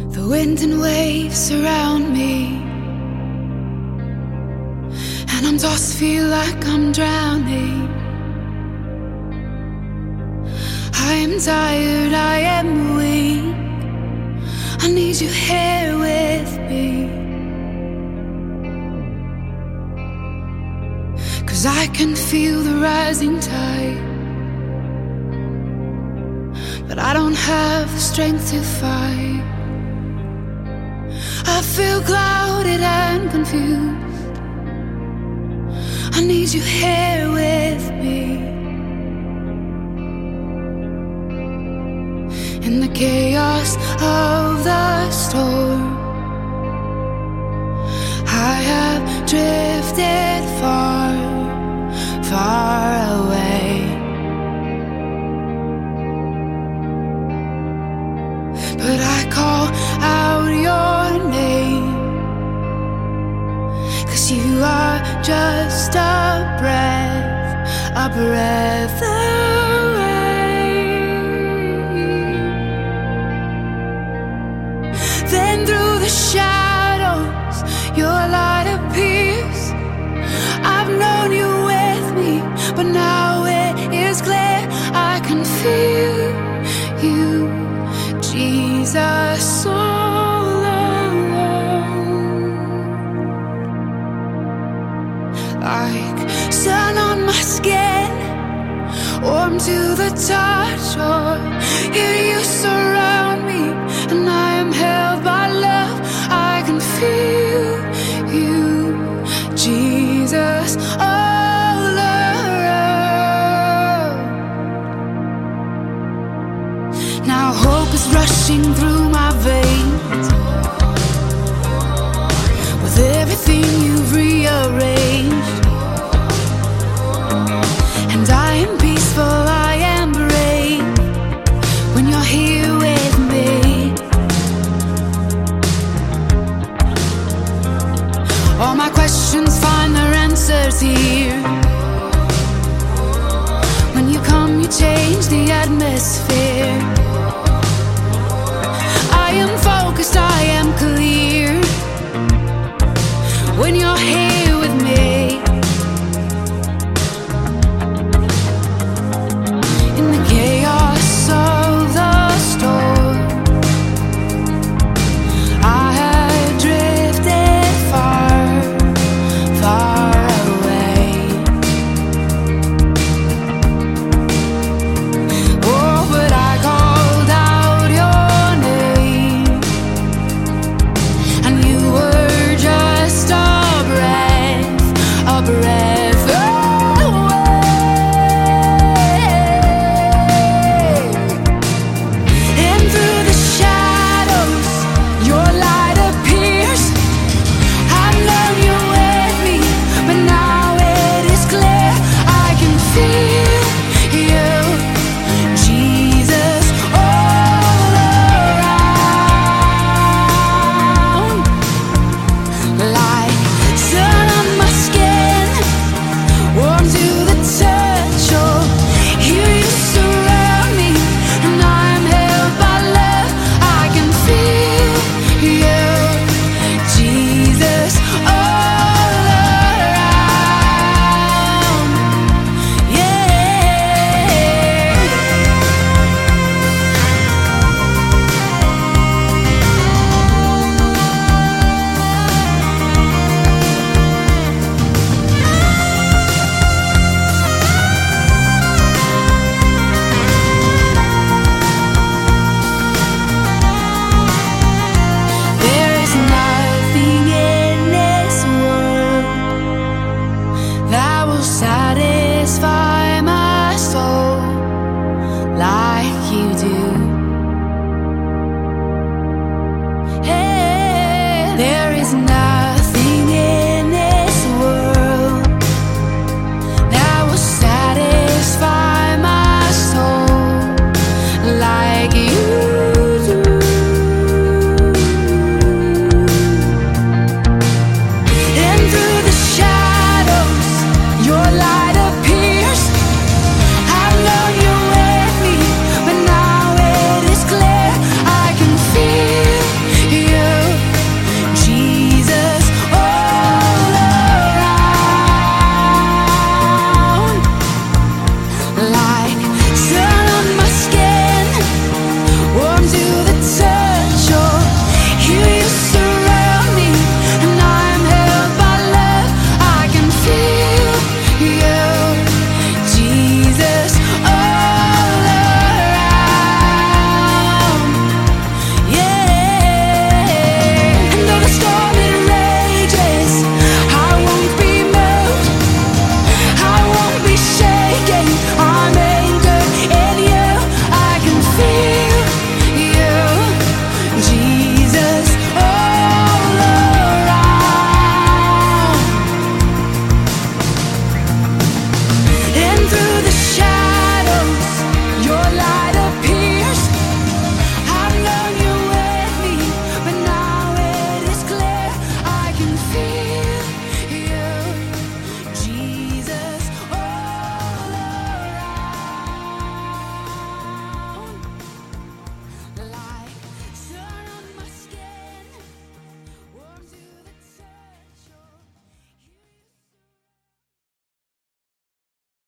The wind and waves surround me, and I'm tossed, feel like I'm drowning. I am tired, I am weak, I need you here with me. 'Cause I can feel the rising tide, but I don't have the strength to fight. I feel clouded and confused, I need you here with me. In the chaos of the storm, I have drifted far, far away. But I call out your name, 'cause you are just a breath away. Then through the shadows, your light appears. I've known you with me, but now it is clear I can feel you, Jesus, all alone. Like sun on my skin, warm to the touch, or here you surround me, and I am held by love. I can feel you, Jesus, all around. Now hope is rushing through my veins, with everything you've